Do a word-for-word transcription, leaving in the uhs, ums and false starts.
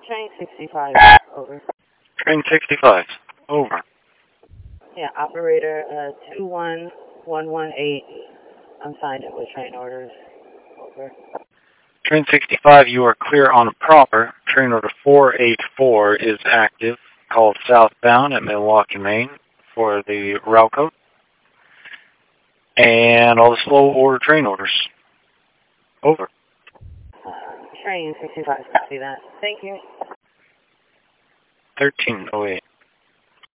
Train sixty-five, over. Train sixty-five, over. Yeah, operator uh, two one one one eight. I'm signed up with train orders, over. Train sixty-five, you are clear on proper. Train order four eight four is active. Call southbound at Milwaukee, Maine for the route code. And all the slow order train orders. Over. Uh, train sixty-five, copy that. Thank you. thirteen oh eight.